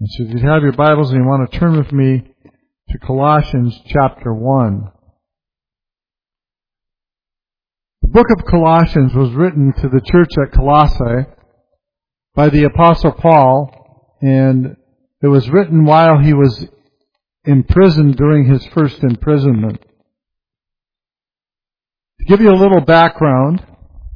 And so if you have your Bibles and you want to turn with me to Colossians chapter 1. The book of Colossians was written to the church at Colossae by the Apostle Paul, and it was written while he was imprisoned during his first imprisonment. To give you a little background,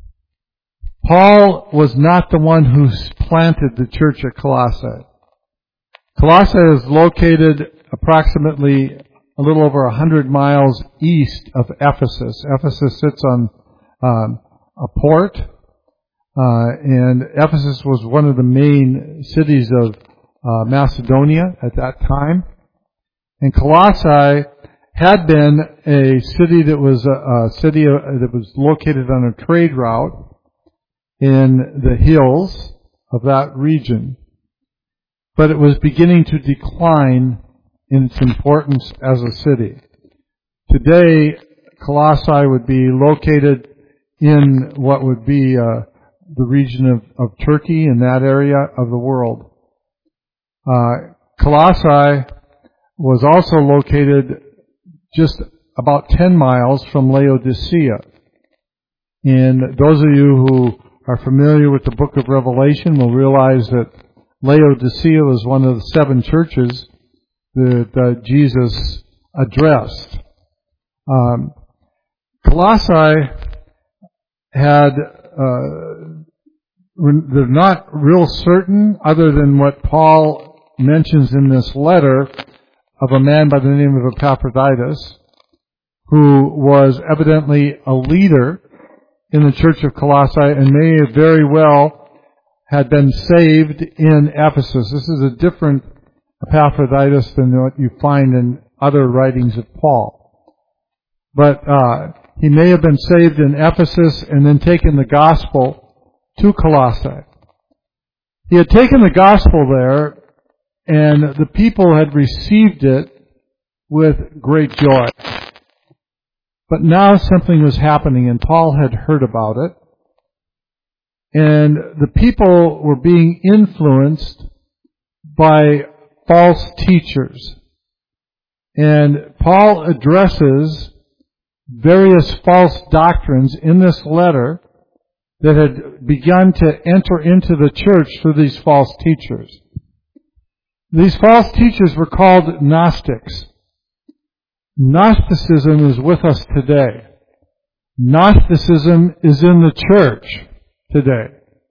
Paul was not the one who planted the church at Colossae. Colossae is located approximately a little over 100 miles east of Ephesus. Ephesus sits on a port, and Ephesus was one of the main cities of Macedonia at that time. And Colossae had been a city that was that was located on a trade route in the hills of that region. But it was beginning to decline in its importance as a city. Today, Colossae would be located in what would be the region of Turkey, in that area of the world. Colossae was also located just about 10 miles from Laodicea. And those of you who are familiar with the book of Revelation will realize that Laodicea was one of the 7 churches that Jesus addressed. Colossae had, they're not real certain, other than what Paul mentions in this letter of a man by the name of Epaphroditus, who was evidently a leader in the church of Colossae and may very well had been saved in Ephesus. This is a different Epaphroditus than what you find in other writings of Paul. But he may have been saved in Ephesus and then taken the gospel to Colossae. He had taken the gospel there, and the people had received it with great joy. But now something was happening, and Paul had heard about it. And the people were being influenced by false teachers. And Paul addresses various false doctrines in this letter that had begun to enter into the church through these false teachers. These false teachers were called Gnostics. Gnosticism is with us today. Gnosticism is in the church today.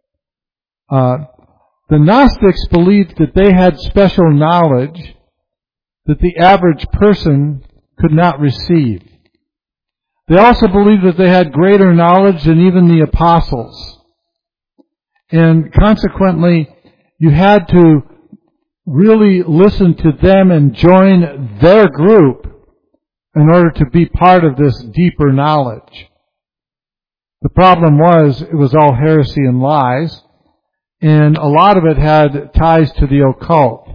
The Gnostics believed that they had special knowledge that the average person could not receive. They also believed that they had greater knowledge than even the apostles. And consequently, you had to really listen to them and join their group in order to be part of this deeper knowledge. The problem was, it was all heresy and lies, and a lot of it had ties to the occult.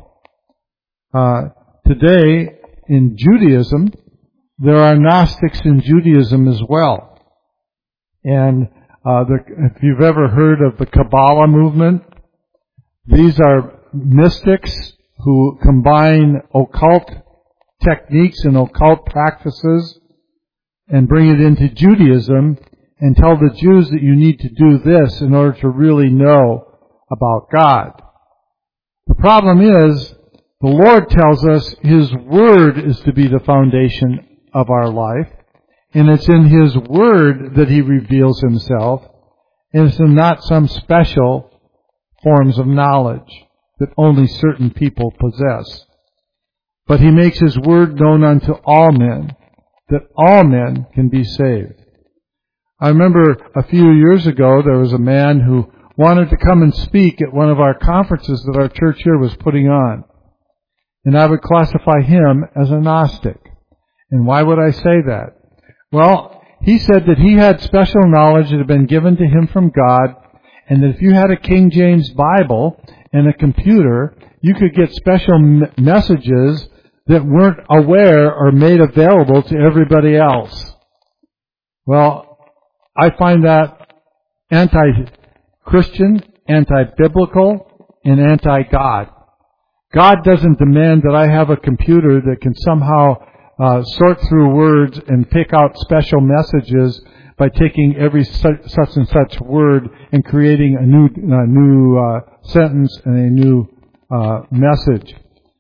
Today, in Judaism, there are Gnostics in Judaism as well. And if you've ever heard of the Kabbalah movement, these are mystics who combine occult techniques and occult practices and bring it into Judaism and tell the Jews that you need to do this in order to really know about God. The problem is, the Lord tells us His Word is to be the foundation of our life, and it's in His Word that He reveals Himself, and it's not some special forms of knowledge that only certain people possess. But He makes His Word known unto all men, that all men can be saved. I remember a few years ago there was a man who wanted to come and speak at one of our conferences that our church here was putting on. And I would classify him as a Gnostic. And why would I say that? Well, he said that he had special knowledge that had been given to him from God, and that if you had a King James Bible and a computer, you could get special messages that weren't aware or made available to everybody else. Well, I find that anti-Christian, anti-biblical, and anti-God. God doesn't demand that I have a computer that can somehow sort through words and pick out special messages by taking every such and such word and creating a new sentence and a new message.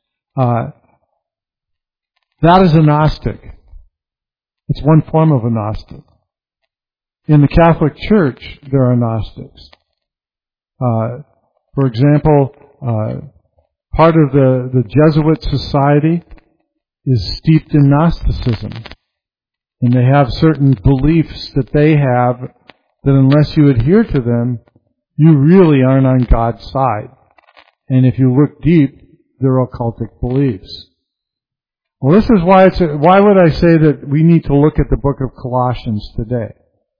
That is a Gnostic. It's one form of a Gnostic. In the Catholic Church, there are Gnostics. For example, part of the Jesuit society is steeped in Gnosticism. And they have certain beliefs that they have that unless you adhere to them, you really aren't on God's side. And if you look deep, they're occultic beliefs. Well, this is why would I say that we need to look at the book of Colossians today?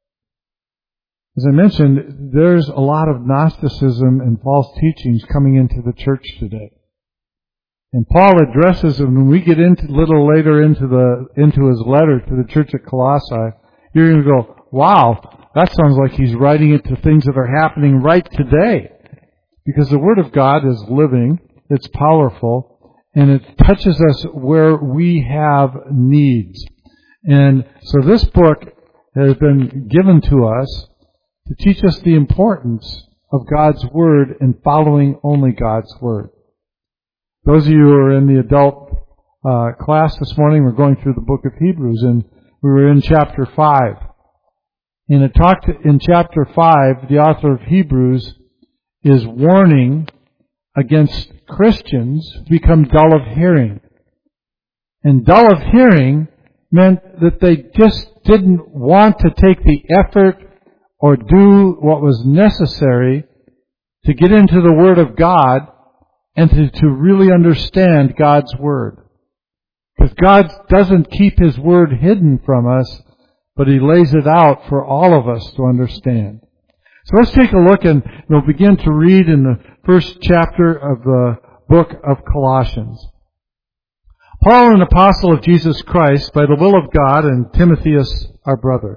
As I mentioned, there's a lot of Gnosticism and false teachings coming into the church today. And Paul addresses them when we get into a little later into his letter to the church at Colossae. You're going to go, wow, that sounds like he's writing it to things that are happening right today. Because the Word of God is living, it's powerful, and it touches us where we have needs. And so this book has been given to us to teach us the importance of God's Word and following only God's Word. Those of you who are in the adult class this morning, we're going through the book of Hebrews, and we were in chapter 5. And it talked in chapter 5, the author of Hebrews is warning against Christians who become dull of hearing. And dull of hearing meant that they just didn't want to take the effort or do what was necessary to get into the Word of God and to really understand God's Word. Because God doesn't keep His Word hidden from us, but He lays it out for all of us to understand. So let's take a look and we'll begin to read in the first chapter of the book of Colossians. Paul, an apostle of Jesus Christ, by the will of God, and Timotheus, our brother.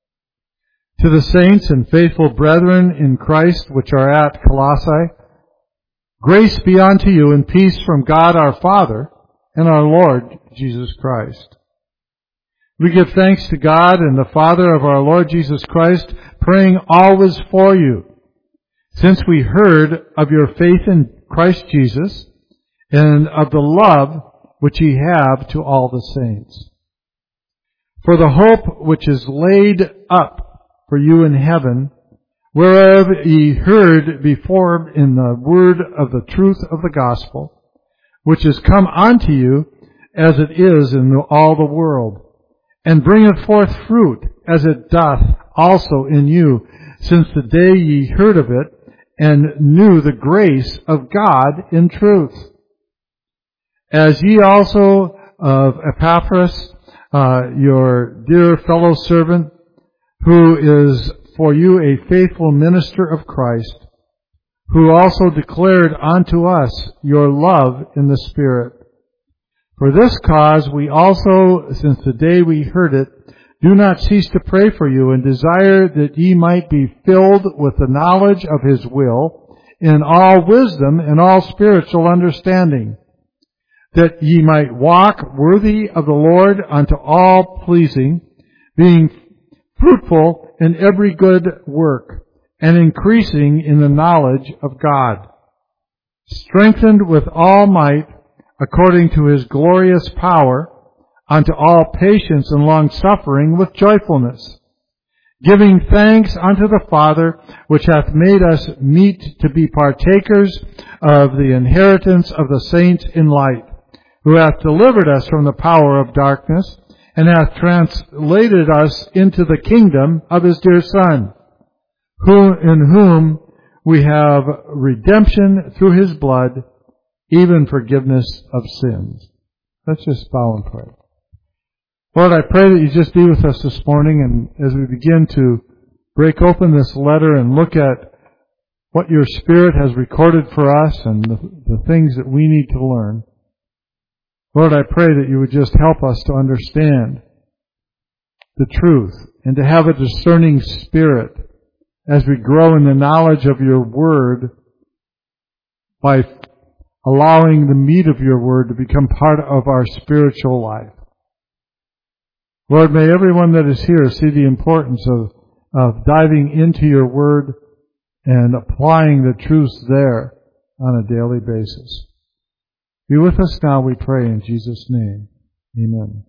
To the saints and faithful brethren in Christ which are at Colossae, grace be unto you and peace from God our Father and our Lord Jesus Christ. We give thanks to God and the Father of our Lord Jesus Christ, praying always for you, since we heard of your faith in Christ Jesus and of the love which ye have to all the saints. For the hope which is laid up for you in heaven, whereof ye heard before in the word of the truth of the gospel, which is come unto you as it is in all the world, and bringeth forth fruit as it doth also in you, since the day ye heard of it, and knew the grace of God in truth. As ye also of Epaphras, your dear fellow servant, who is for you a faithful minister of Christ, who also declared unto us your love in the Spirit. For this cause we also, since the day we heard it, do not cease to pray for you, and desire that ye might be filled with the knowledge of His will, in all wisdom and all spiritual understanding, that ye might walk worthy of the Lord unto all pleasing, being fruitful in every good work, and increasing in the knowledge of God, strengthened with all might, according to His glorious power, unto all patience and long-suffering with joyfulness, giving thanks unto the Father, which hath made us meet to be partakers of the inheritance of the saints in light, who hath delivered us from the power of darkness, and hath translated us into the kingdom of His dear Son, in whom we have redemption through His blood, even forgiveness of sins. Let's just bow and pray. Lord, I pray that you just be with us this morning, and as we begin to break open this letter and look at what your Spirit has recorded for us and the things that we need to learn, Lord, I pray that you would just help us to understand the truth and to have a discerning spirit as we grow in the knowledge of your word by allowing the meat of your word to become part of our spiritual life. Lord, may everyone that is here see the importance of diving into your word and applying the truths there on a daily basis. Be with us now, we pray, in Jesus' name. Amen.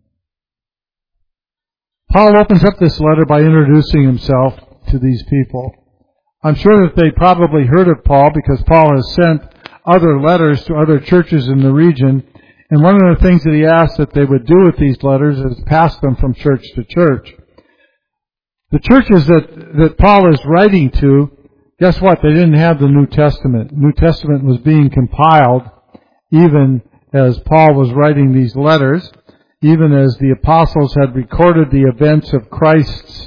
Paul opens up this letter by introducing himself to these people. I'm sure that they probably heard of Paul because Paul has sent other letters to other churches in the region. And one of the things that he asked that they would do with these letters is pass them from church to church. The churches that Paul is writing to, guess what? They didn't have the New Testament. New Testament was being compiled even as Paul was writing these letters, even as the apostles had recorded the events of Christ's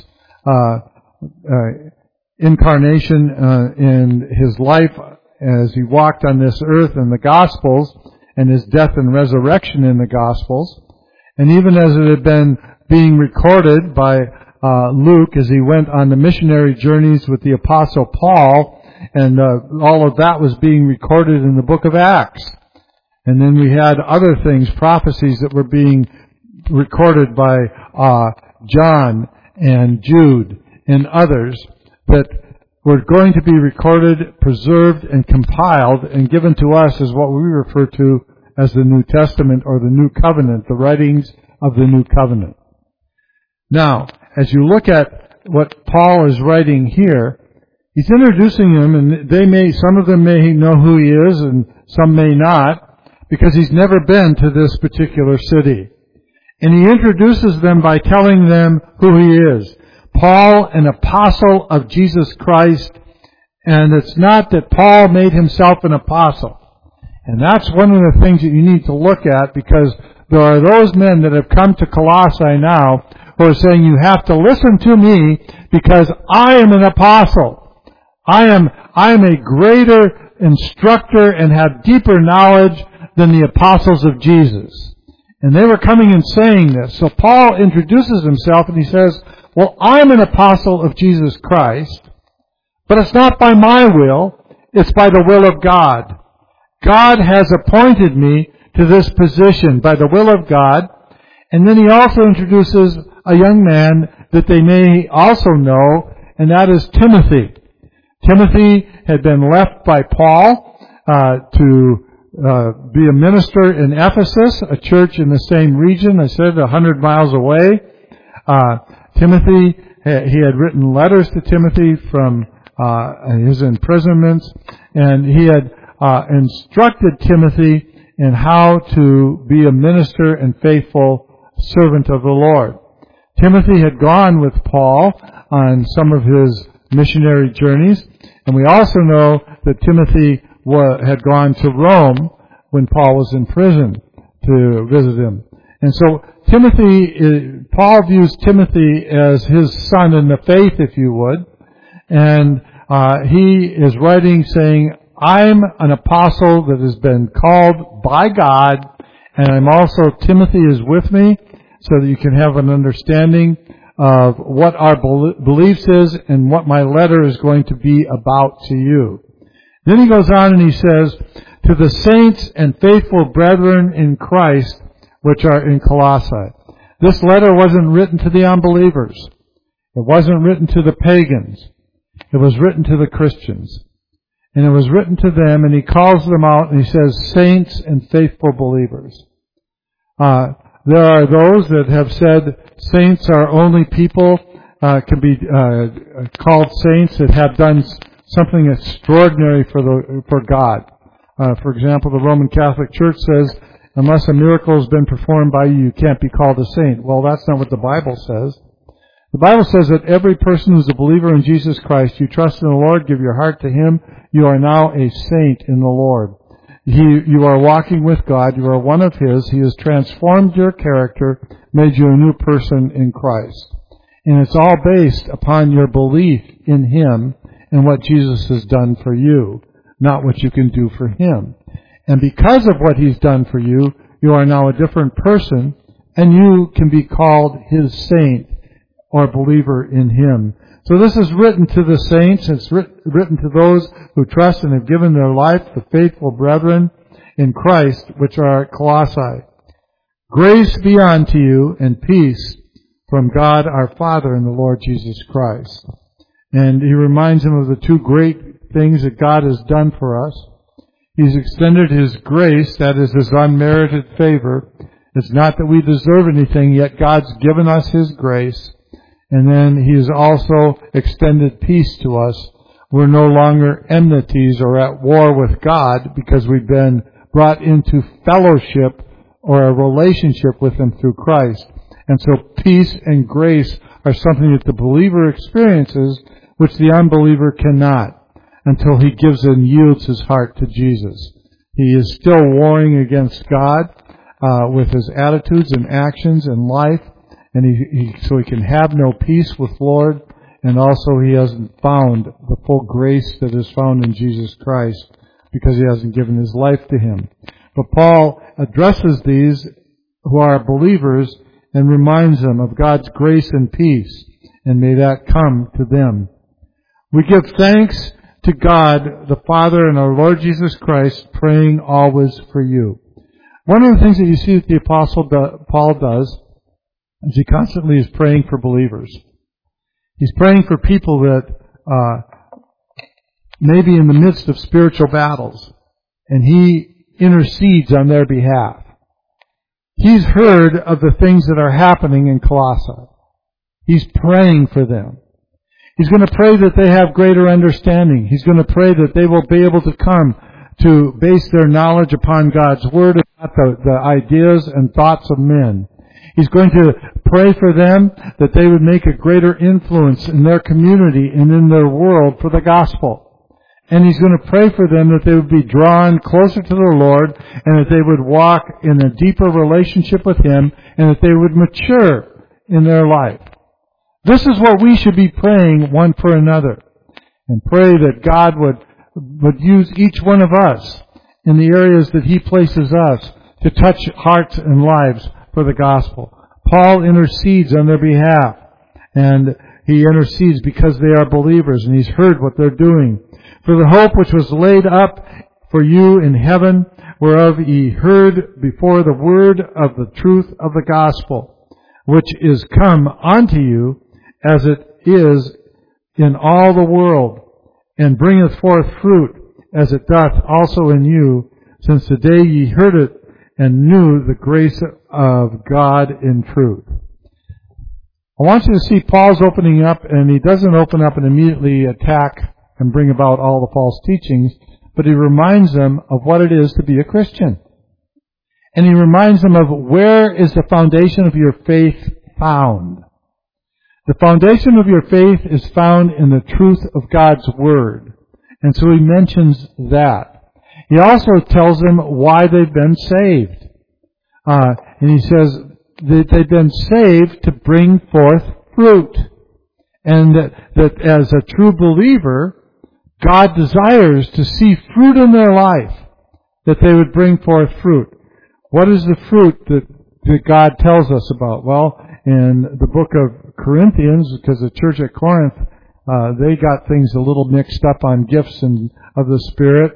incarnation in his life as he walked on this earth in the Gospels, and his death and resurrection in the Gospels. And even as it had been being recorded by Luke as he went on the missionary journeys with the Apostle Paul, and all of that was being recorded in the book of Acts. And then we had other things, prophecies that were being recorded by John and Jude and others that were going to be recorded, preserved, and compiled and given to us as what we refer to as the New Testament or the New Covenant, the writings of the New Covenant. Now, as you look at what Paul is writing here, he's introducing them, and some of them may know who he is and some may not, because he's never been to this particular city. And he introduces them by telling them who he is. Paul, an apostle of Jesus Christ, and it's not that Paul made himself an apostle. And that's one of the things that you need to look at, because there are those men that have come to Colossae now who are saying, you have to listen to me because I am an apostle. I am a greater instructor and have deeper knowledge than the apostles of Jesus. And they were coming and saying this. So Paul introduces himself and he says, well, I'm an apostle of Jesus Christ, but it's not by my will, it's by the will of God. God has appointed me to this position by the will of God. And then he also introduces a young man that they may also know, and that is Timothy. Timothy had been left by Paul to be a minister in Ephesus, a church in the same region, I said 100 miles away. Timothy, he had written letters to Timothy from his imprisonments, and he had instructed Timothy in how to be a minister and faithful servant of the Lord. Timothy had gone with Paul on some of his missionary journeys, and we also know that Timothy had gone to Rome when Paul was in prison to visit him. And so Paul views Timothy as his son in the faith, if you would, and he is writing saying, I'm an apostle that has been called by God, and Timothy is with me, so that you can have an understanding of what our beliefs is and what my letter is going to be about to you. Then he goes on and he says, to the saints and faithful brethren in Christ, which are in Colossae. This letter wasn't written to the unbelievers. It wasn't written to the pagans. It was written to the Christians. And it was written to them, and he calls them out, and he says, saints and faithful believers. There are those that have said saints are only people, can be called saints that have done something extraordinary for God. For example, the Roman Catholic Church says, unless a miracle has been performed by you, you can't be called a saint. Well, that's not what the Bible says. The Bible says that every person who's a believer in Jesus Christ, you trust in the Lord, give your heart to Him, you are now a saint in the Lord. You are walking with God, you are one of His, He has transformed your character, made you a new person in Christ. And it's all based upon your belief in Him and what Jesus has done for you, not what you can do for Him. And because of what He's done for you, you are now a different person, and you can be called His saint or believer in Him. So this is written to the saints, it's written to those who trust and have given their life, the faithful brethren, in Christ, which are at Colossae. Grace be unto you and peace from God our Father and the Lord Jesus Christ. And he reminds them of the two great things that God has done for us. He's extended His grace, that is His unmerited favor. It's not that we deserve anything, yet God's given us His grace. And then He has also extended peace to us. We're no longer enmities or at war with God because we've been brought into fellowship or a relationship with Him through Christ. And so peace and grace are something that the believer experiences, which the unbeliever cannot, until he gives and yields his heart to Jesus. He is still warring against God with his attitudes and actions in life, and so he can have no peace with Lord, and also he hasn't found the full grace that is found in Jesus Christ because he hasn't given his life to Him. But Paul addresses these who are believers and reminds them of God's grace and peace, and may that come to them. We give thanks to God, the Father, and our Lord Jesus Christ, praying always for you. One of the things that you see that the Apostle Paul does is he constantly is praying for believers. He's praying for people that may be in the midst of spiritual battles, and he intercedes on their behalf. He's heard of the things that are happening in Colossae. He's praying for them. He's going to pray that they have greater understanding. He's going to pray that they will be able to come to base their knowledge upon God's Word and not the ideas and thoughts of men. He's going to pray for them that they would make a greater influence in their community and in their world for the gospel. And he's going to pray for them that they would be drawn closer to the Lord and that they would walk in a deeper relationship with Him and that they would mature in their life. This is what we should be praying one for another, and pray that God would use each one of us in the areas that He places us to touch hearts and lives for the gospel. Paul intercedes on their behalf, and he intercedes because they are believers and he's heard what they're doing. For the hope which was laid up for you in heaven, whereof ye heard before the word of the truth of the gospel, which is come unto you, as it is in all the world, and bringeth forth fruit, as it doth also in you, since the day ye heard it, and knew the grace of God in truth. I want you to see Paul's opening up, and he doesn't open up and immediately attack and bring about all the false teachings, but he reminds them of what it is to be a Christian. And he reminds them of where is the foundation of your faith found. The foundation of your faith is found in the truth of God's Word. And so he mentions that. He also tells them why they've been saved. And he says that they've been saved to bring forth fruit. And that as a true believer, God desires to see fruit in their life, that they would bring forth fruit. What is the fruit that God tells us about? Well, in the book of Corinthians, because the church at Corinth, they got things a little mixed up on gifts and of the Spirit.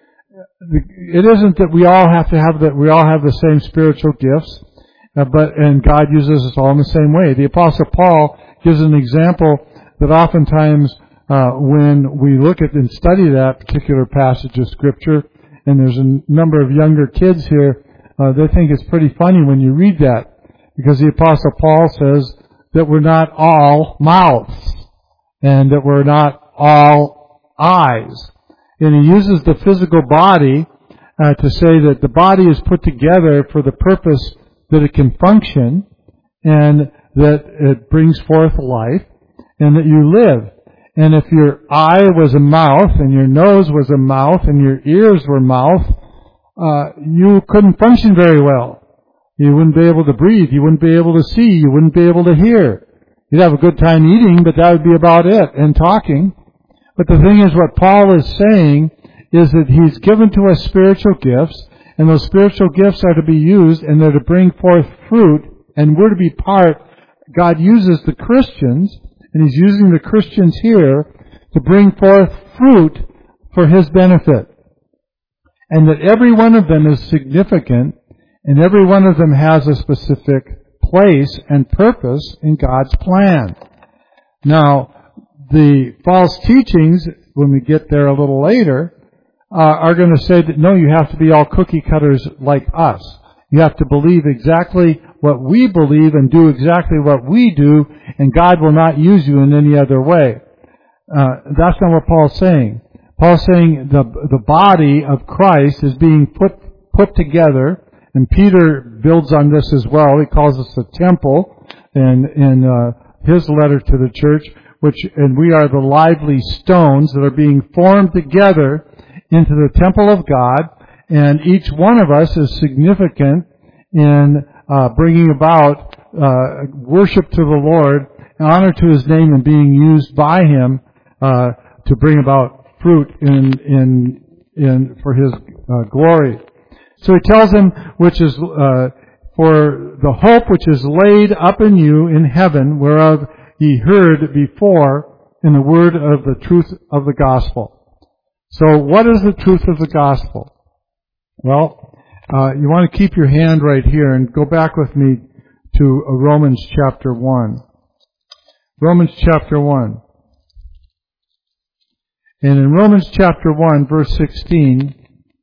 It isn't that we all have the same spiritual gifts, and God uses us all in the same way. The Apostle Paul gives an example that oftentimes when we look at and study that particular passage of Scripture, and there's a number of younger kids here, they think it's pretty funny when you read that, because the Apostle Paul says that we're not all mouths, and that we're not all eyes. And he uses the physical body to say that the body is put together for the purpose that it can function, and that it brings forth life, and that you live. And if your eye was a mouth, and your nose was a mouth, and your ears were mouth, you couldn't function very well. You wouldn't be able to breathe. You wouldn't be able to see. You wouldn't be able to hear. You'd have a good time eating, but that would be about it, and talking. But the thing is, what Paul is saying is that he's given to us spiritual gifts, and those spiritual gifts are to be used, and they're to bring forth fruit, and we're to be part. God uses the Christians, and he's using the Christians here to bring forth fruit for his benefit. and that every one of them is significant, and every one of them has a specific place and purpose in God's plan. Now, the false teachings, when we get there a little later, are going to say that no, you have to be all cookie cutters like us. You have to believe exactly what we believe and do exactly what we do, and God will not use you in any other way. That's not what Paul's saying. Paul's saying the body of Christ is being put together, and Peter builds on this as well. He calls us a temple in his letter to the church, and we are the lively stones that are being formed together into the temple of God, and each one of us is significant in bringing about worship to the Lord, honor to His name, and being used by Him to bring about fruit in for His glory. So he tells them, which is for the hope which is laid up in you in heaven, whereof ye heard before in the word of the truth of the gospel. So what is the truth of the gospel? Well, you want to keep your hand right here and go back with me to Romans chapter 1. Romans chapter 1. And in Romans chapter 1, verse 16,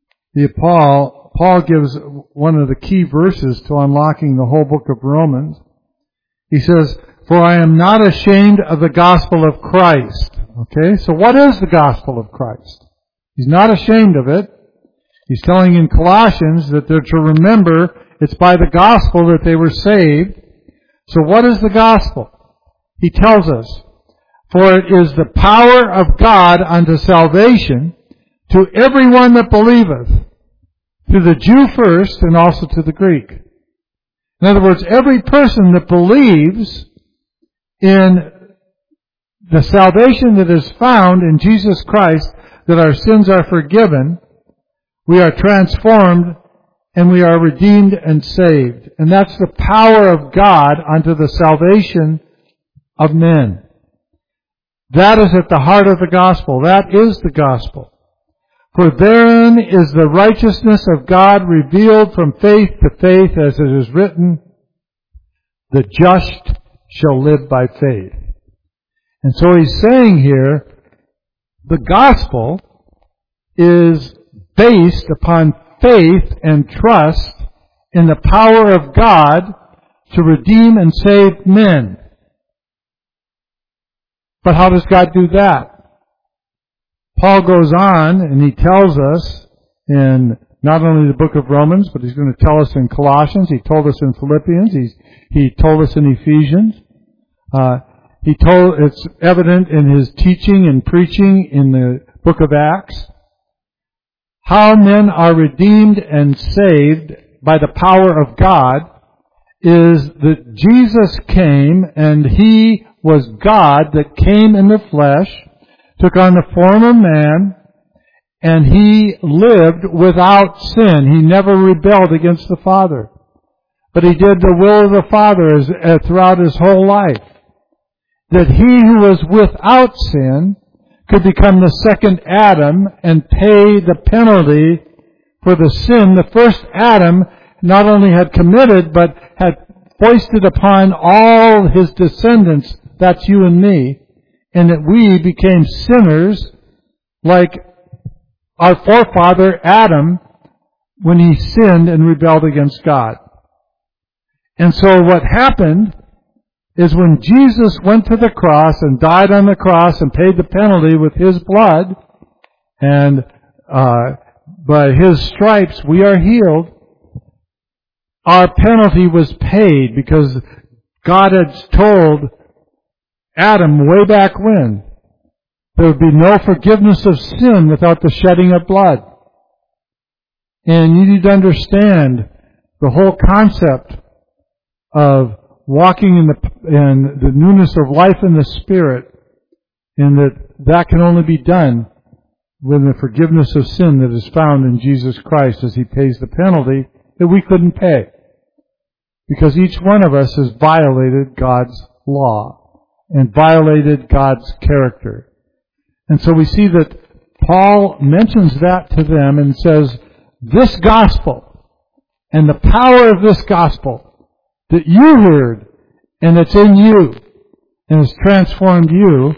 Paul gives one of the key verses to unlocking the whole book of Romans. He says, "For I am not ashamed of the gospel of Christ." Okay, so what is the gospel of Christ? He's not ashamed of it. He's telling in Colossians that they're to remember it's by the gospel that they were saved. So what is the gospel? He tells us, "For it is the power of God unto salvation to everyone that believeth, to the Jew first and also to the Greek." In other words, every person that believes in the salvation that is found in Jesus Christ, that our sins are forgiven, we are transformed, and we are redeemed and saved. And that's the power of God unto the salvation of men. That is at the heart of the gospel. That is the gospel. "For therein is the righteousness of God revealed from faith to faith, as it is written, the just shall live by faith." And so he's saying here, the gospel is based upon faith and trust in the power of God to redeem and save men. But how does God do that? Paul goes on and he tells us in not only the book of Romans, but he's going to tell us in Colossians. He told us in Philippians. He told us in Ephesians. It's evident in his teaching and preaching in the book of Acts. How men are redeemed and saved by the power of God is that Jesus came, and He was God that came in the flesh, took on the form of man, and He lived without sin. He never rebelled against the Father. But He did the will of the Father throughout His whole life. That He who was without sin could become the second Adam and pay the penalty for the sin the first Adam not only had committed, but had foisted upon all his descendants, that's you and me, and that we became sinners like our forefather Adam when he sinned and rebelled against God. And so what happened is when Jesus went to the cross and died on the cross and paid the penalty with His blood, and by His stripes we are healed, our penalty was paid because God had told Adam way back when there would be no forgiveness of sin without the shedding of blood. And you need to understand the whole concept of walking in the newness of life in the Spirit, and that can only be done with the forgiveness of sin that is found in Jesus Christ as He pays the penalty that we couldn't pay. Because each one of us has violated God's law and violated God's character. And so we see that Paul mentions that to them and says, this gospel and the power of this gospel that you heard and that's in you and has transformed you,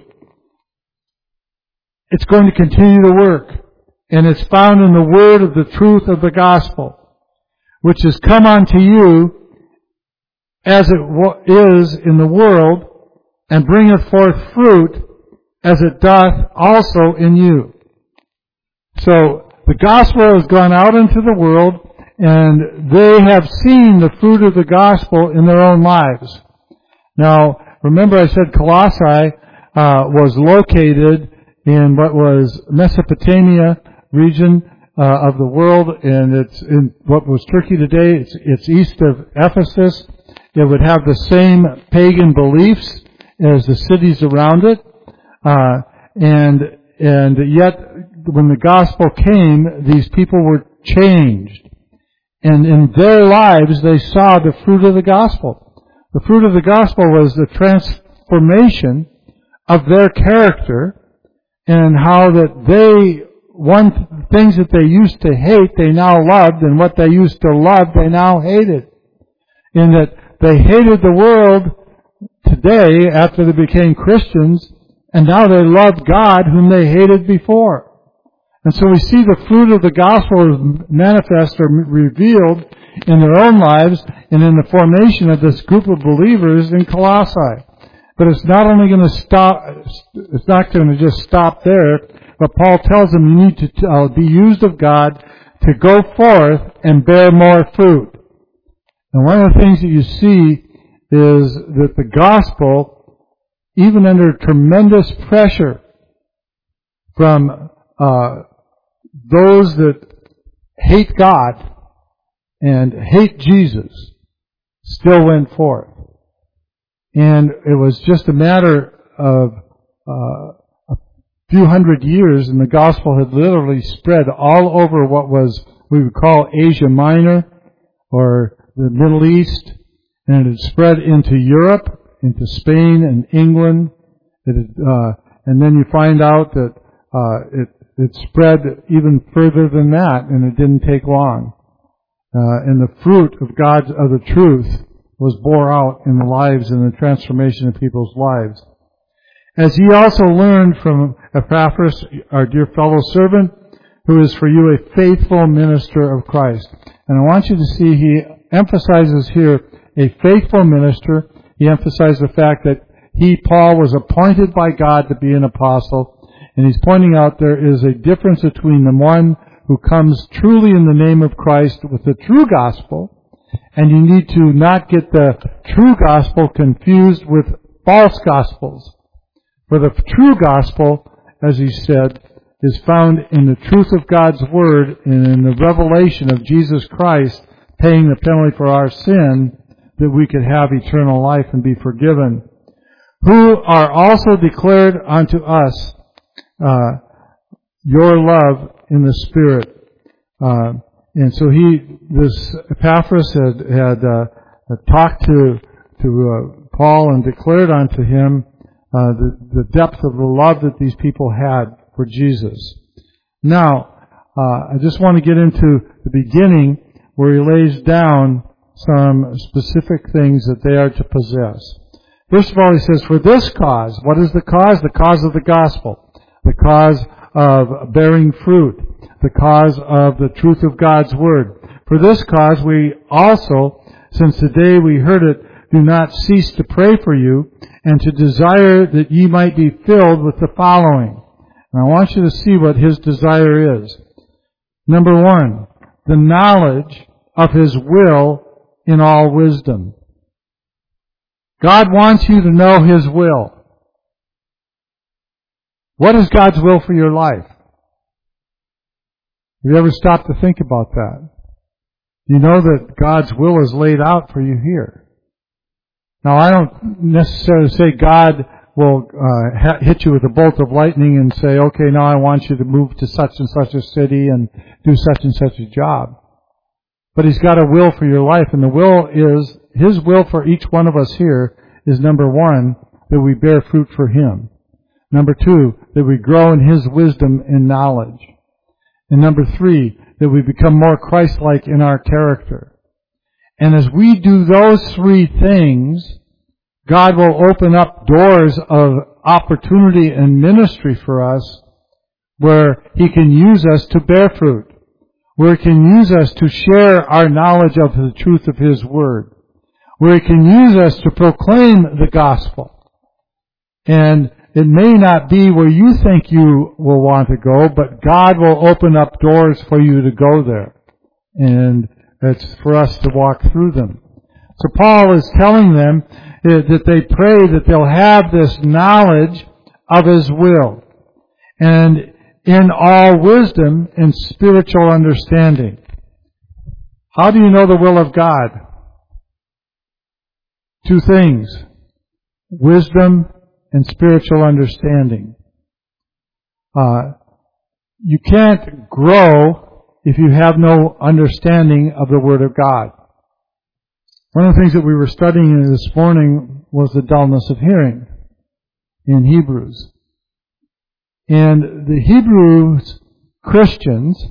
it's going to continue to work. And it's found in the word of the truth of the gospel, which has come unto you as it is in the world, and bringeth forth fruit as it doth also in you. So the gospel has gone out into the world, and they have seen the fruit of the gospel in their own lives. Now, remember I said Colossae was located in what was Mesopotamia region of the world, and it's in what was Turkey today. It's east of Ephesus. It would have the same pagan beliefs as the cities around it, and yet when the gospel came, these people were changed, and in their lives they saw the fruit of the gospel. The fruit of the gospel was the transformation of their character, and how that things that they used to hate, they now loved, and what they used to love, they now hated. In that they hated the world today after they became Christians, and now they love God whom they hated before. And so we see the fruit of the gospel is manifest or revealed in their own lives and in the formation of this group of believers in Colossae. But it's not only going to stop, it's not going to just stop there, but Paul tells them you need to be used of God to go forth and bear more fruit. And one of the things that you see is that the gospel, even under tremendous pressure from those that hate God and hate Jesus, still went forth. And it was just a matter of a few hundred years, and the gospel had literally spread all over what we would call Asia Minor, or the Middle East, and it had spread into Europe, into Spain and England. And then you find out that it spread even further than that, and it didn't take long. And the fruit of the truth was bore out in the lives and the transformation of people's lives. As ye also learned from Epaphras, our dear fellow servant, who is for you a faithful minister of Christ. And I want you to see he emphasizes here a faithful minister. He emphasizes the fact that Paul, was appointed by God to be an apostle. And he's pointing out there is a difference between the one who comes truly in the name of Christ with the true gospel, and you need to not get the true gospel confused with false gospels. For the true gospel, as he said, is found in the truth of God's Word and in the revelation of Jesus Christ paying the penalty for our sin, that we could have eternal life and be forgiven. Who are also declared unto us your love in the Spirit. And so this Epaphras had talked to Paul and declared unto him the depth of the love that these people had for Jesus. Now, I just want to get into the beginning where he lays down some specific things that they are to possess. First of all, he says, for this cause. What is the cause? The cause of the gospel. The cause of bearing fruit. The cause of the truth of God's Word. For this cause we also, since the day we heard it, do not cease to pray for you, and to desire that ye might be filled with the following. And I want you to see what his desire is. Number one, the knowledge of His will in all wisdom. God wants you to know His will. What is God's will for your life? Have you ever stopped to think about that? You know that God's will is laid out for you here. Now, I don't necessarily say God will hit you with a bolt of lightning and say, okay, now I want you to move to such and such a city and do such and such a job. But He's got a will for your life, and the will is, His will for each one of us here is, number one, that we bear fruit for Him. Number two, that we grow in His wisdom and knowledge. And number three, that we become more Christ-like in our character. And as we do those three things, God will open up doors of opportunity and ministry for us where He can use us to bear fruit, where He can use us to share our knowledge of the truth of His Word, where He can use us to proclaim the gospel. And it may not be where you think you will want to go, but God will open up doors for you to go there. And it's for us to walk through them. So Paul is telling them that they pray that they'll have this knowledge of His will, and in all wisdom and spiritual understanding. How do you know the will of God? Two things: wisdom and spiritual understanding. You can't grow if you have no understanding of the Word of God. One of the things that we were studying this morning was the dullness of hearing in Hebrews. And the Hebrews Christians,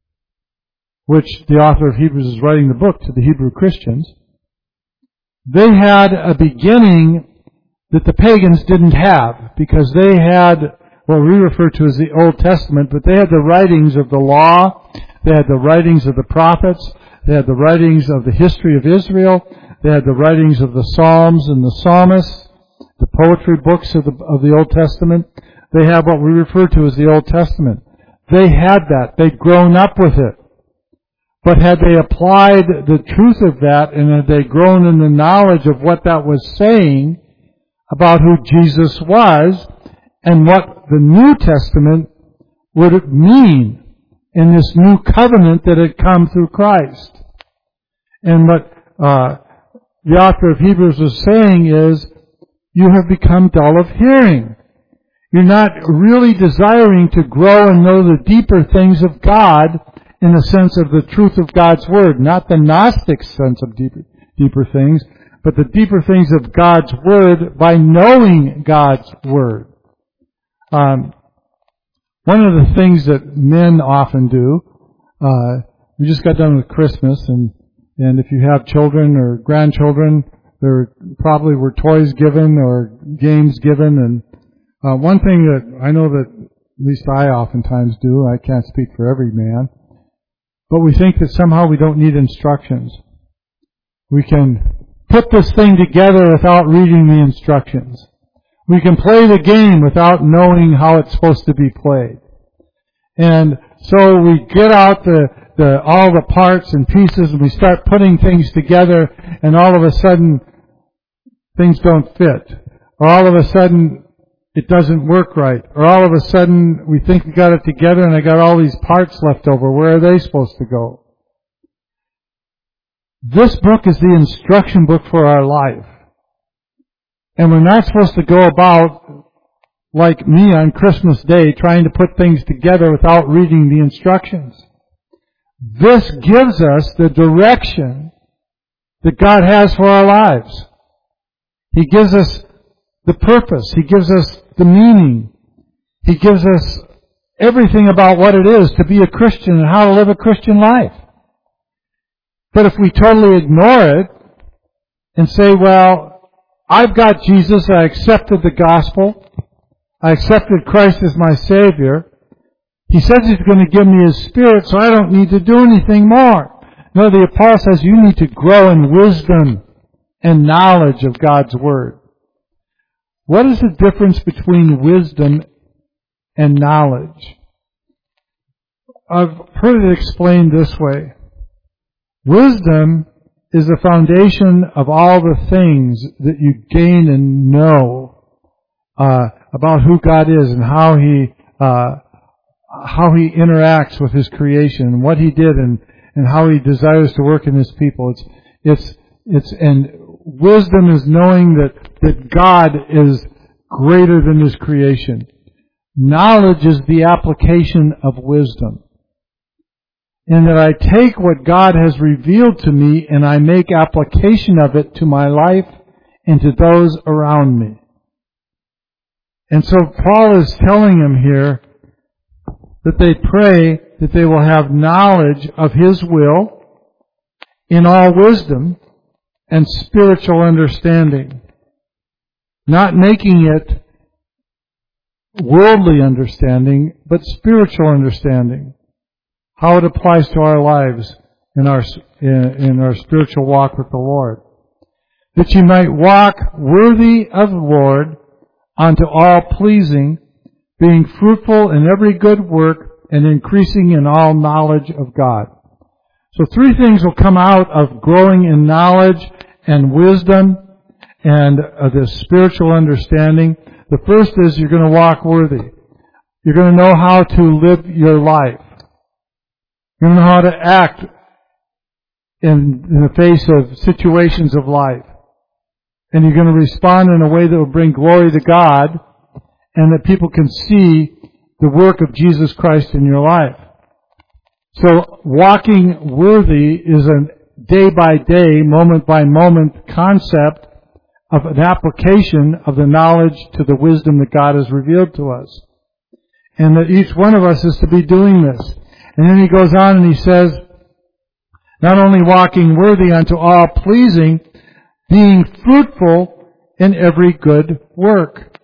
which the author of Hebrews is writing the book to the Hebrew Christians, they had a beginning that the pagans didn't have, because they had what we refer to as the Old Testament, but they had the writings of the law, they had the writings of the prophets, they had the writings of the history of Israel, they had the writings of the Psalms and the Psalmists, the poetry books of the Old Testament. They have what we refer to as the Old Testament. They had that. They'd grown up with it. But had they applied the truth of that, and had they grown in the knowledge of what that was saying about who Jesus was and what the New Testament would mean in this new covenant that had come through Christ. And what the author of Hebrews was saying is, you have become dull of hearing. You're not really desiring to grow and know the deeper things of God in the sense of the truth of God's Word, not the Gnostic sense of deeper things, but the deeper things of God's Word by knowing God's Word. One of the things that men often do, we just got done with Christmas, and if you have children or grandchildren, there probably were toys given or games given. And one thing that I know that at least I oftentimes do, I can't speak for every man, but we think that somehow we don't need instructions. We can put this thing together without reading the instructions. We can play the game without knowing how it's supposed to be played. And so we get out all the parts and pieces, and we start putting things together, and all of a sudden things don't fit. Or all of a sudden it doesn't work right. Or all of a sudden we think we got it together and I got all these parts left over. Where are they supposed to go? This book is the instruction book for our life. And we're not supposed to go about like me on Christmas Day trying to put things together without reading the instructions. This gives us the direction that God has for our lives. He gives us the purpose. He gives us the meaning. He gives us everything about what it is to be a Christian and how to live a Christian life. But if we totally ignore it and say, well, I've got Jesus, I accepted the gospel, I accepted Christ as my Savior, He says He's going to give me His Spirit, so I don't need to do anything more. No, the Apostle says you need to grow in wisdom and knowledge of God's Word. What is the difference between wisdom and knowledge? I've heard it explained this way. Wisdom is the foundation of all the things that you gain and know about who God is and how He interacts with His creation and what He did and how He desires to work in His people. And wisdom is knowing that God is greater than His creation. Knowledge is the application of wisdom. And that I take what God has revealed to me and I make application of it to my life and to those around me. And so Paul is telling them here that they pray that they will have knowledge of His will in all wisdom and spiritual understanding. Not making it worldly understanding, but spiritual understanding. How it applies to our lives in our spiritual walk with the Lord. That ye might walk worthy of the Lord unto all pleasing, being fruitful in every good work and increasing in all knowledge of God. So 3 things will come out of growing in knowledge and wisdom and this spiritual understanding. The first is you're going to walk worthy. You're going to know how to live your life. You're going to know how to act in the face of situations of life. And you're going to respond in a way that will bring glory to God and that people can see the work of Jesus Christ in your life. So walking worthy is a day-by-day, moment-by-moment concept of an application of the knowledge to the wisdom that God has revealed to us. And that each one of us is to be doing this. And then he goes on and he says, not only walking worthy unto all pleasing, being fruitful in every good work.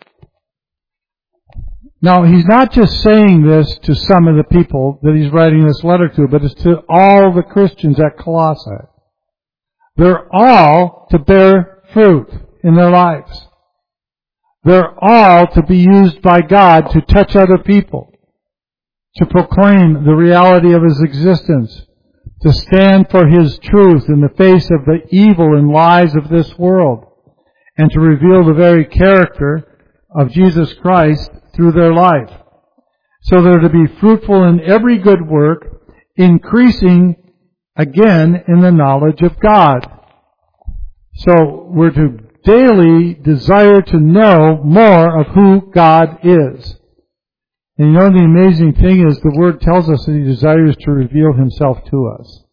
Now, he's not just saying this to some of the people that he's writing this letter to, but it's to all the Christians at Colossae. They're all to bear fruit in their lives. They're all to be used by God to touch other people, to proclaim the reality of His existence, to stand for His truth in the face of the evil and lies of this world, and to reveal the very character of Jesus Christ through their life. So they're to be fruitful in every good work, increasing again in the knowledge of God. So we're to daily desire to know more of who God is. And you know, the amazing thing is the Word tells us that He desires to reveal Himself to us.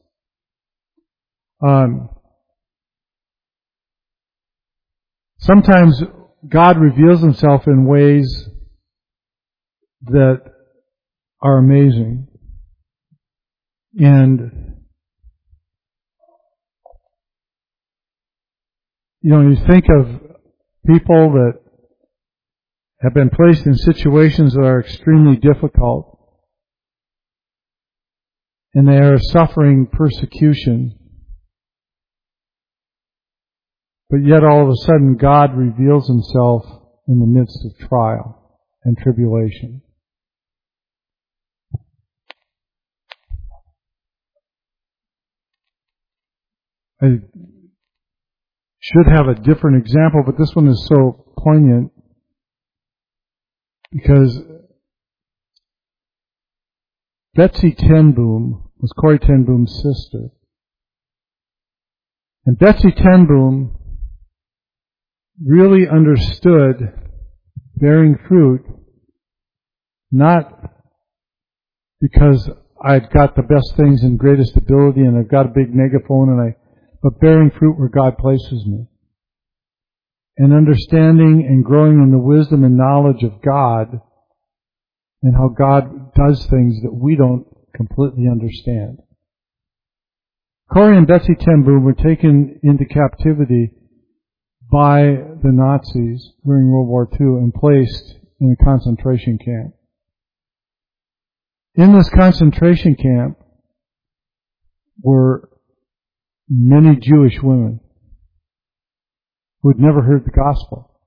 Sometimes God reveals Himself in ways that are amazing. And, you know, you think of people that have been placed in situations that are extremely difficult, and they are suffering persecution. But yet all of a sudden God reveals Himself in the midst of trial and tribulation. I should have a different example, but this one is so poignant because Betsy ten Boom was Corrie ten Boom's sister. And Betsy ten Boom really understood bearing fruit, not because I've got the best things and greatest ability and I've got a big megaphone but bearing fruit where God places me. And understanding and growing in the wisdom and knowledge of God and how God does things that we don't completely understand. Corrie and Betsy ten Boom were taken into captivity by the Nazis during World War II and placed in a concentration camp. In this concentration camp were many Jewish women who had never heard the gospel.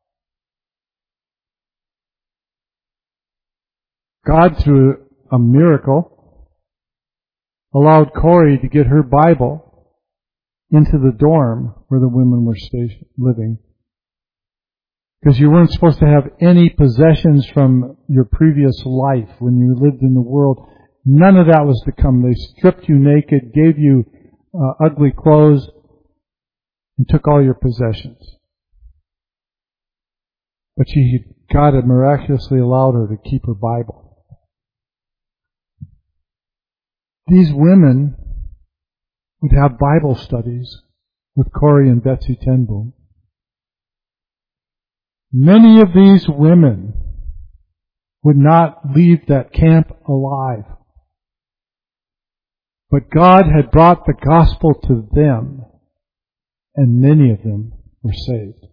God, through a miracle, allowed Corrie to get her Bible into the dorm where the women were living. Because you weren't supposed to have any possessions from your previous life when you lived in the world. None of that was to come. They stripped you naked, gave you ugly clothes, and took all your possessions. But God had miraculously allowed her to keep her Bible. These women would have Bible studies with Corrie and Betsy ten Boom. Many of these women would not leave that camp alive. But God had brought the gospel to them, and many of them were saved.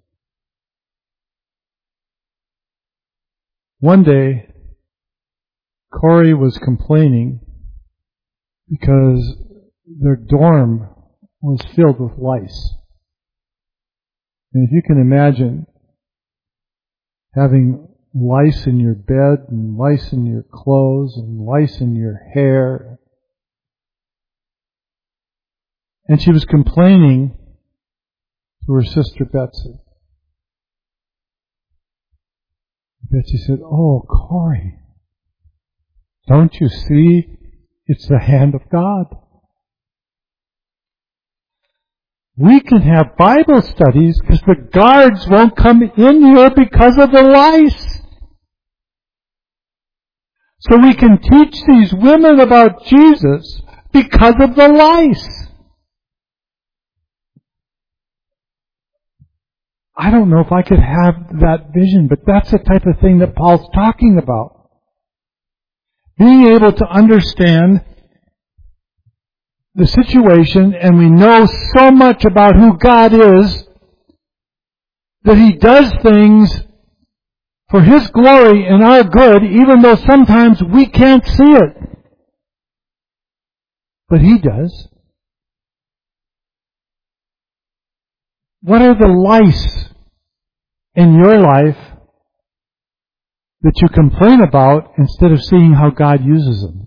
One day, Corey was complaining because their dorm was filled with lice. And if you can imagine having lice in your bed and lice in your clothes and lice in your hair. And she was complaining to her sister Betsy. Betsy said, "Oh, Corey, don't you see it's the hand of God? We can have Bible studies because the guards won't come in here because of the lice. So we can teach these women about Jesus because of the lice." I don't know if I could have that vision, but that's the type of thing that Paul's talking about. Being able to understand the situation, and we know so much about who God is, that He does things for His glory and our good, even though sometimes we can't see it. But He does. What are the lice in your life that you complain about instead of seeing how God uses them?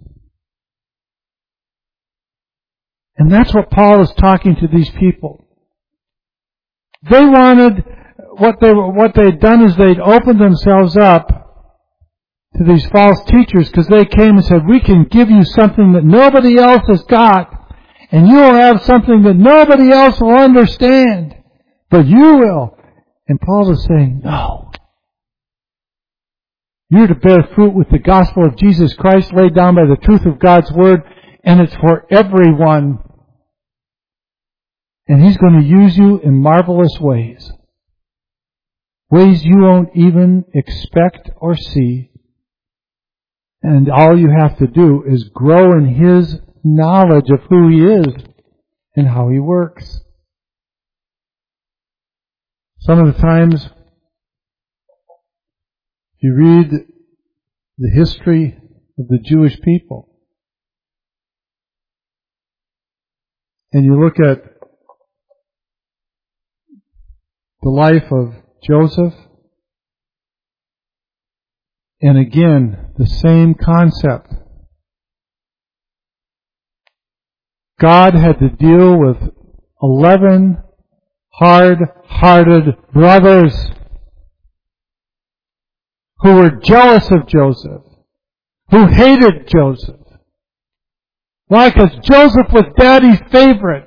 And that's what Paul is talking to these people. They wanted, what they'd done is they'd opened themselves up to these false teachers because they came and said, "We can give you something that nobody else has got, and you will have something that nobody else will understand, but you will." And Paul is saying, no. You're to bear fruit with the gospel of Jesus Christ laid down by the truth of God's Word, and it's for everyone. And He's going to use you in marvelous ways. Ways you won't even expect or see. And all you have to do is grow in His knowledge of who He is and how He works. Some of the times, you read the history of the Jewish people, and you look at the life of Joseph, and again, the same concept. God had to deal with 11 hard-hearted brothers who were jealous of Joseph, who hated Joseph. Why? Because Joseph was Daddy's favorite.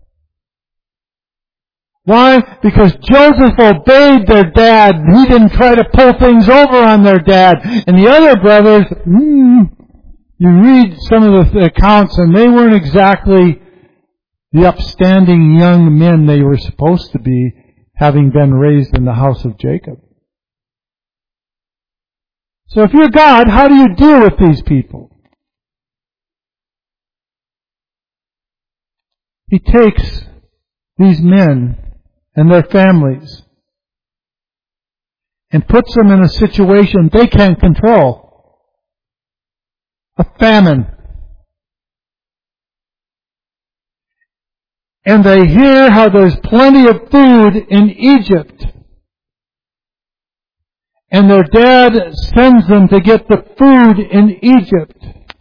Why? Because Joseph obeyed their dad. He didn't try to pull things over on their dad. And the other brothers, you read some of the accounts, and they weren't exactly the upstanding young men they were supposed to be, having been raised in the house of Jacob. So if you're God, how do you deal with these people? He takes these men and their families and puts them in a situation they can't control. A famine. And they hear how there's plenty of food in Egypt. And their dad sends them to get the food in Egypt.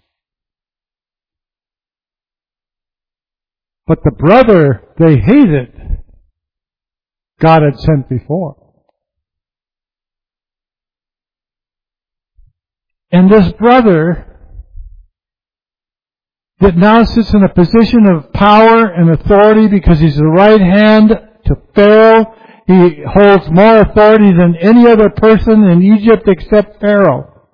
But the brother they hated, God had sent before. And this brother that now sits in a position of power and authority because he's the right hand to Pharaoh. He holds more authority than any other person in Egypt except Pharaoh.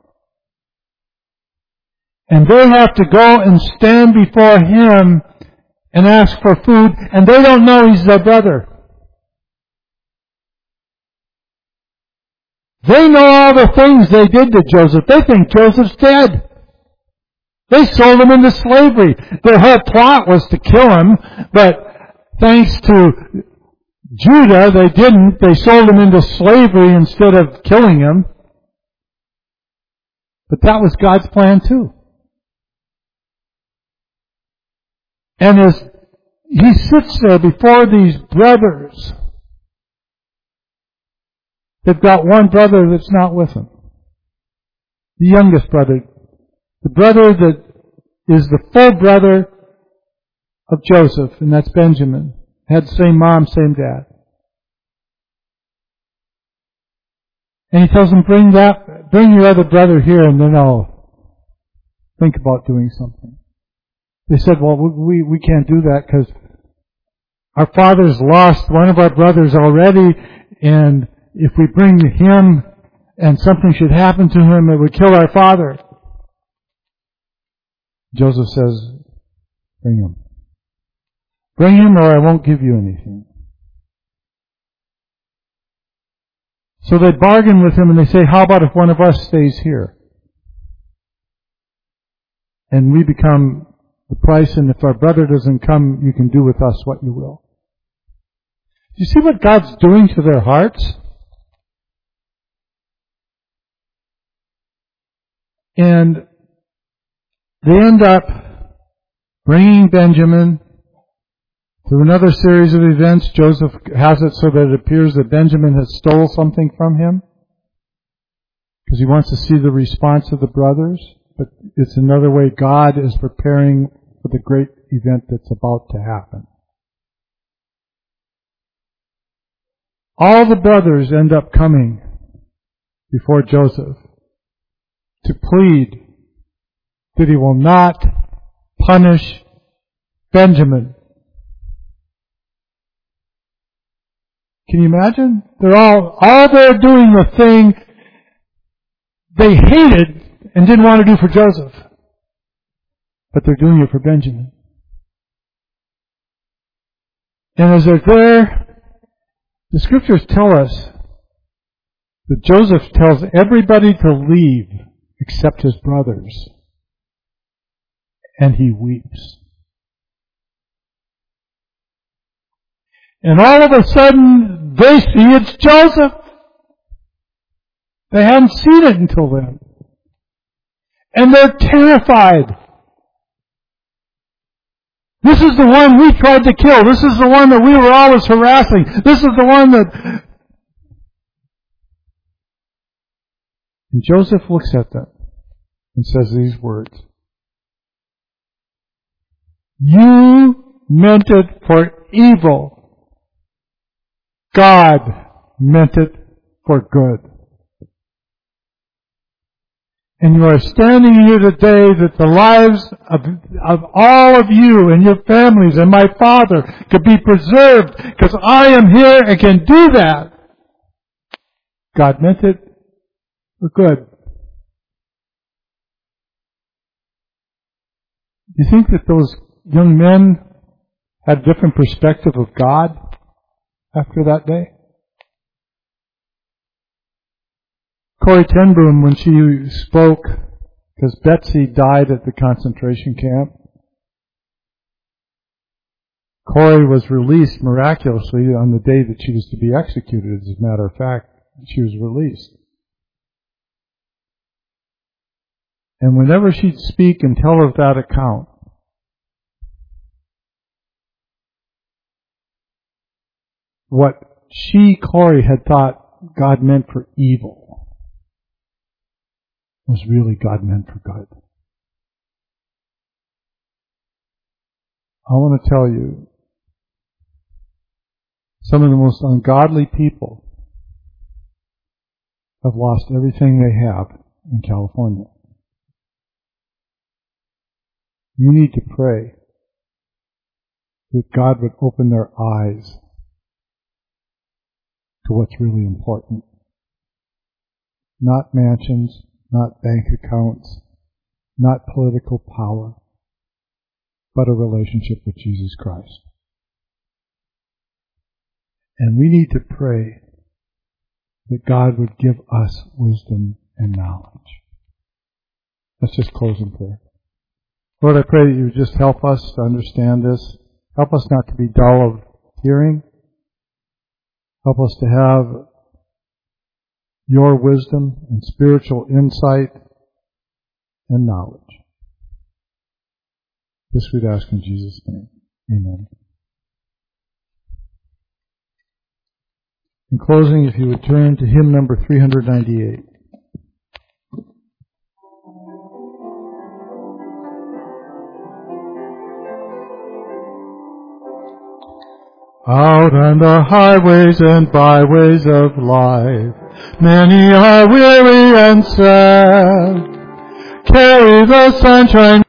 And they have to go and stand before him and ask for food, and they don't know he's their brother. They know all the things they did to Joseph. They think Joseph's dead. They sold him into slavery. Their whole plot was to kill him, but thanks to Judah, they didn't. They sold him into slavery instead of killing him. But that was God's plan too. And as he sits there before these brothers, they've got one brother that's not with him. The youngest brother. The brother that is the full brother of Joseph, and that's Benjamin. Had the same mom, same dad. And he tells them, bring your other brother here, and then I'll think about doing something. They said, well, we can't do that because our father's lost one of our brothers already, and if we bring him and something should happen to him, it would kill our father. Joseph says, bring him. Bring him or I won't give you anything. So they bargain with him and they say, how about if one of us stays here? And we become the price, and if our brother doesn't come, you can do with us what you will. Do you see what God's doing to their hearts? And they end up bringing Benjamin. Through another series of events, Joseph has it so that it appears that Benjamin has stole something from him because he wants to see the response of the brothers. But it's another way God is preparing for the great event that's about to happen. All the brothers end up coming before Joseph to plead that he will not punish Benjamin. Can you imagine? They're doing the thing they hated and didn't want to do for Joseph. But they're doing it for Benjamin. And as they're there, the scriptures tell us that Joseph tells everybody to leave except his brothers. And he weeps. And all of a sudden, they see it's Joseph. They hadn't seen it until then. And they're terrified. This is the one we tried to kill. This is the one that we were always harassing. This is the one that... And Joseph looks at them and says these words. You meant it for evil. God meant it for good. And you are standing here today that the lives of all of you and your families and my Father could be preserved because I am here and can do that. God meant it for good. Do you think that those young men had a different perspective of God after that day? Corrie ten Boom, when she spoke, because Betsy died at the concentration camp, Corrie was released miraculously on the day that she was to be executed. As a matter of fact, she was released. And whenever she'd speak and tell of that account, what Corrie, had thought God meant for evil was really God meant for good. I want to tell you, some of the most ungodly people have lost everything they have in California. You need to pray that God would open their eyes to what's really important. Not mansions, not bank accounts, not political power, but a relationship with Jesus Christ. And we need to pray that God would give us wisdom and knowledge. Let's just close in prayer. Lord, I pray that you would just help us to understand this. Help us not to be dull of hearing. Help us to have your wisdom and spiritual insight and knowledge. This we'd ask in Jesus' name. Amen. In closing, if you would turn to hymn number 398. Out on the highways and byways of life, many are weary and sad. Carry the sunshine